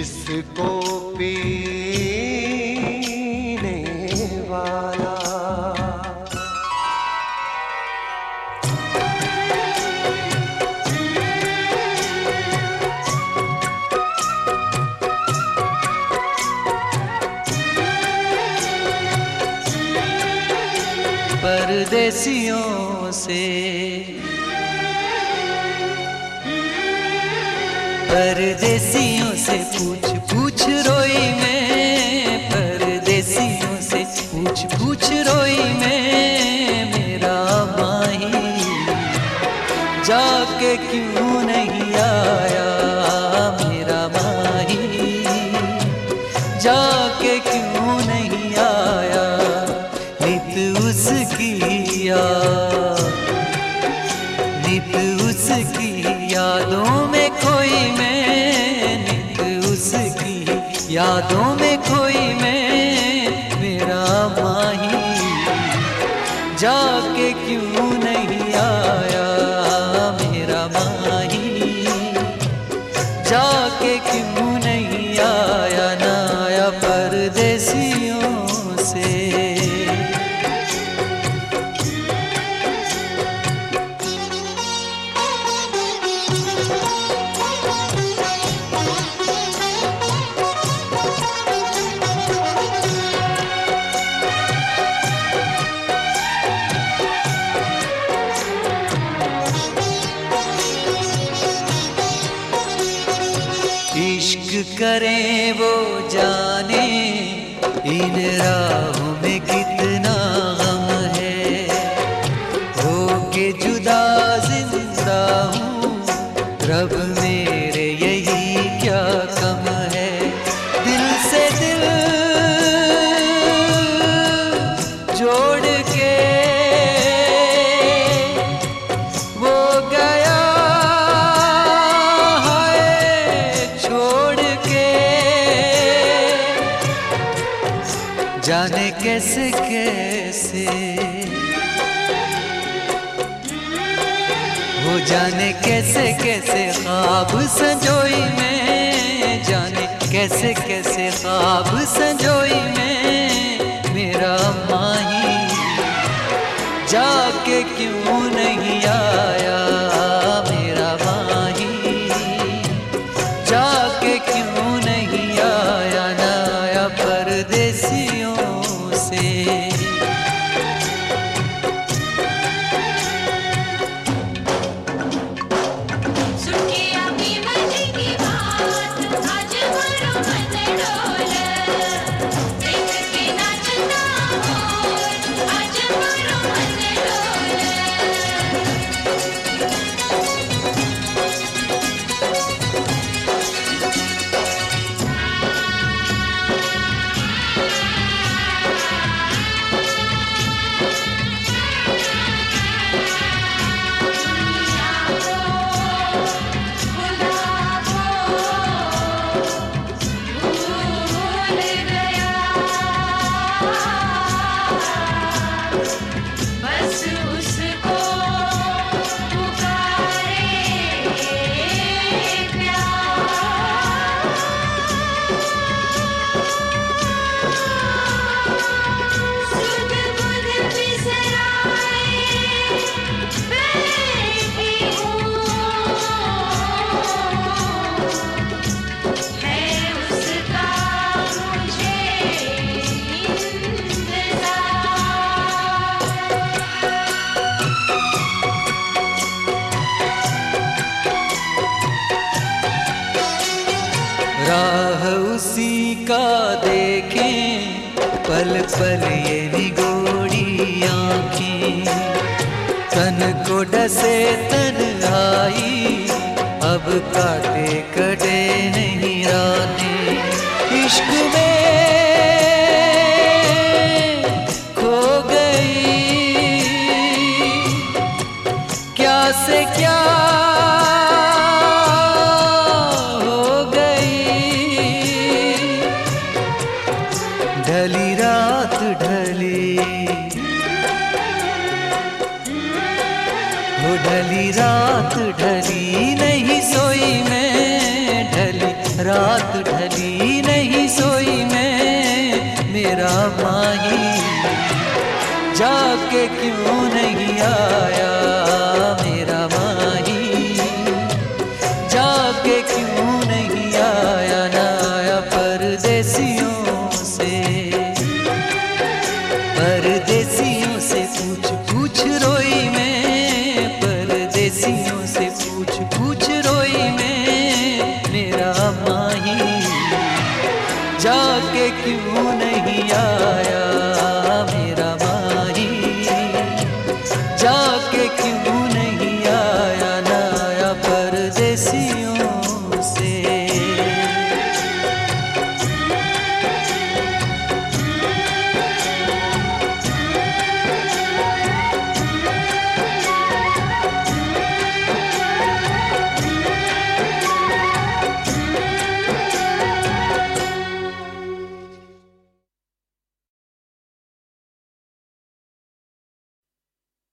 जिसको पीने वाला परदेसियों से पूछ पूछ रोई मैं, परदेसियों से पूछ रोई मैं। मेरा माही जाके क्यों नहीं आया, मेरा माही जाके क्यों नहीं आया। नित उसकी यादों में खोई मैं, नित उसकी यादों में खोई मैं। मेरा माही जाके क्यों नहीं आया, मेरा माही जाके क्यों नहीं आया। ना आया परदेसियों से। इश्क करें वो जाने, इन राहों में कितना गम है। हो के जुदा जिंदा हूँ, रब मेरे यही क्या कम है। दिल से दिल जोड़ के वो गया जाने कैसे कैसे, वो जाने कैसे कैसे ख्वाब संजोई मैं, जाने कैसे कैसे ख्वाब संजोई मैं। मेरा माही जाके क्यों नहीं आया, मेरा माही जाके क्यों नहीं आया। ना आया परदेसियों से। राह उसी का देखें पल पल ये निगोड़ी आँखें। तन को डसे तन्हाई, अब काटे कटे नहीं रातें। इश्क में खो गई क्या से क्या ढली रात ढली, वो ढली रात ढली नहीं सोई मैं, ढली रात ढली नहीं सोई मैं, मेरा माही जाके क्यों नहीं आया, मेरा माही जाके क्यों नहीं आया, ना आया परदेसियों से, परदेसियों से पूछ पूछ रोई मैं, परदेसियों से पूछ पूछ रोई मैं।